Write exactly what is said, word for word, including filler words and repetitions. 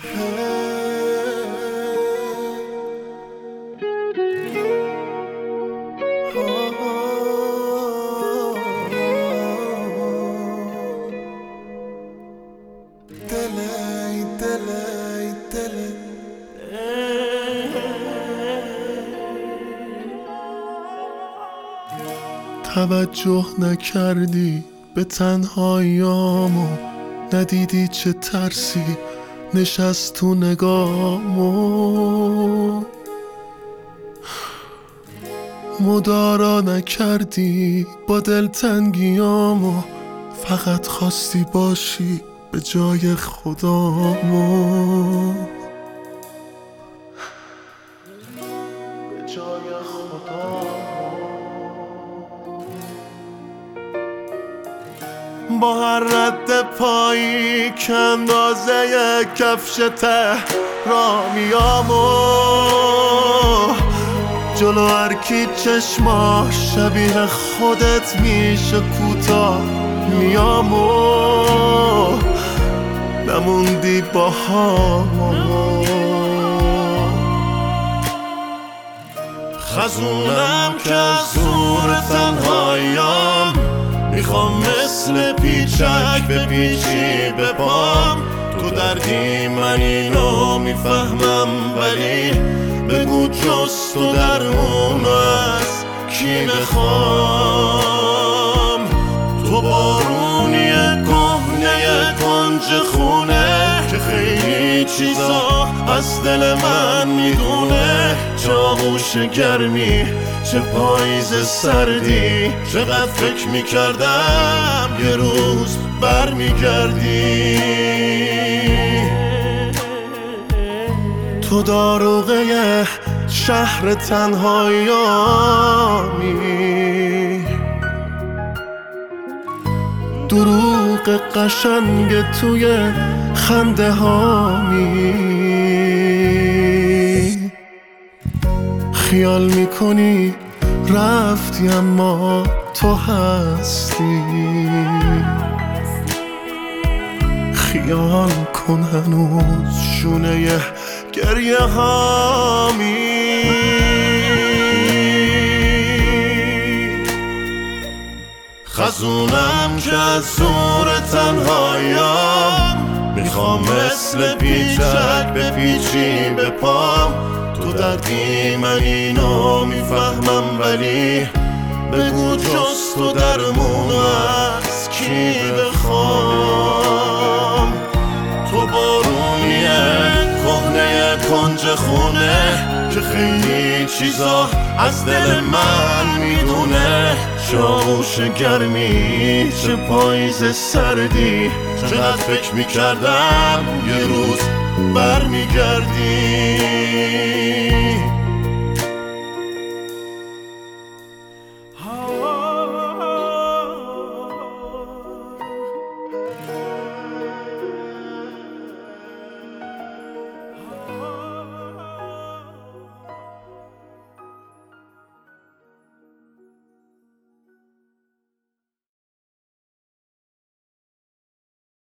دلی دلی دلی توجه نکردی به تنهاییامو، ندیدی چه ترسی نشست تو نگامو، مدارا نکردی با دلتنگیامو، فقط خواستی باشی به جای خدامو، به جای خدامو. با هر رد پایی که اندازه کفش تهرامیامو، جلو هر کی چشماش شبیه خودت میشه کوتاه میامو، نموندی با هم. خزونم که از زور تنهاییام، میخوام مثل پیچک به پیچی به پام، تو دردی من اینو میفهمم، ولی بگو جز تو درمون از کی بخوام. تو بارونی کهنه کنج خونه که خیلی چیزا از دل من میدونه، چه آغوش گرمی چه پاییز سردی، چقدر فکر میکردم یه روز برمیگردی. تو داروغه شهر تنهاییامی، دروغ قشنگ توی خنده هامی، خیال میکنی رفتی اما تو هستی، خیال کن هنوز شونه گریه هامی. خزونم که از زور تنهاییام، میخوام مثل پیچک به پیچی به پام، تو دردی من اینو میفهمم، ولی بگو جز تو درمون از کی بخوام. تو بارونیه کهنه کنج خونه که خیلی چیزا از دل من میدونه، چه آغوش گرمی چه پاییز سردی، چقدر فکر میکردم یه روز برمیگردی.